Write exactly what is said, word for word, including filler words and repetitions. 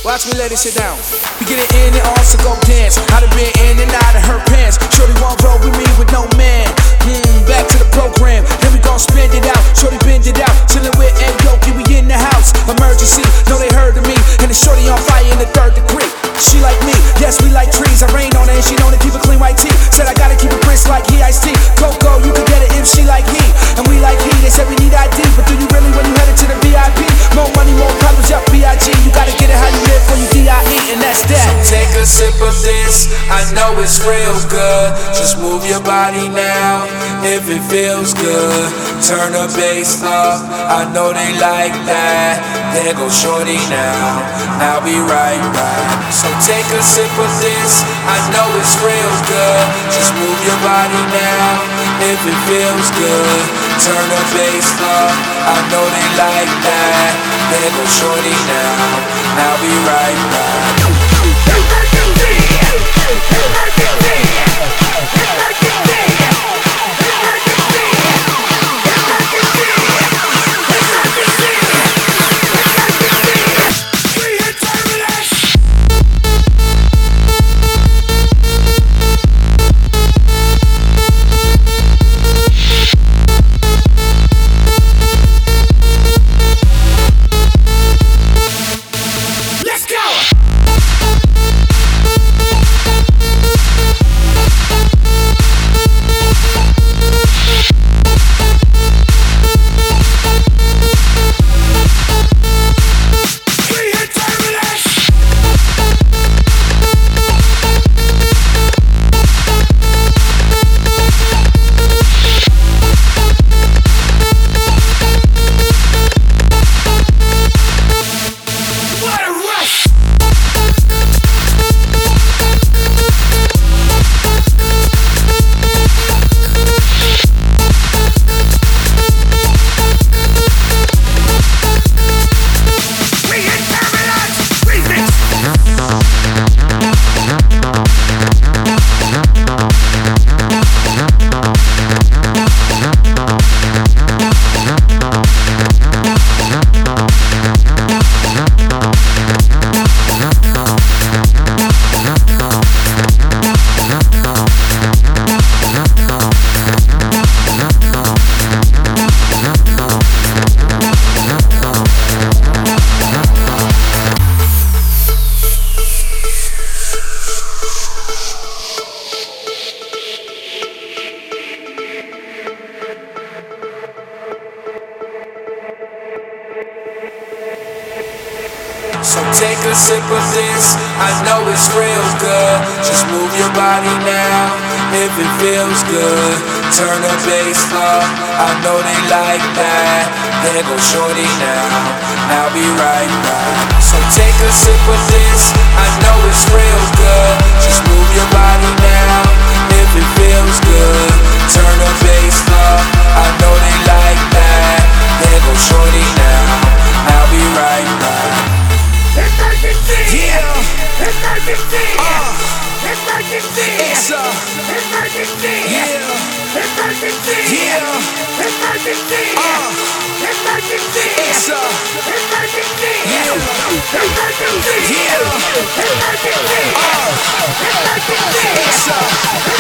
Watch me lay this shit down. We get it in and also go dance. I done been in and out of her pants. Shorty won't roll with me with no man. Hmm, back to the program. Then we gon' spend it out. Shorty bend it out. Chillin' with Ed Yoki, we in the house. Emergency, know they heard of me. And the shorty on fire in the third degree. She like me, yes we like trees. I rain on her and she known to keep a clean white tee. Said I gotta keep it crisp like he iced tea. Coco, you can get it if she like he. And we like he, they said we need I D. But do you really when you headed to the V I P? More money, more problems, yup, B I G. You gotta get it how you live for you D I E, and that's that. So take a sip of this, I know it's real good. Just move your body now, if it feels good. Turn the bass up, I know they like that. There goes shorty now, now be right back. So take a sip of this, I know it's real good. Just move your body now, if it feels good. Turn the bass up, I know they like that. There goes shorty now, now be right back. So take a sip of this, I know it's real good. Just move your body now, if it feels good. Turn the bass up, I know they like that. There goes shorty now, now be right back. So take a sip of this, I know it's real good. Just move your body now, if it feels good. Turn the bass up, I know they like that. There goes shorty now, now be right back. Emergency! Yeah! Emergency! Uh, Emergency! it's a Emergency! yeah! Emergency! Yeah! Emergency! Uh, Emergency! it's a Emergency! yeah! Emergency! Yeah! Emergency! Uh, Emergency! it's a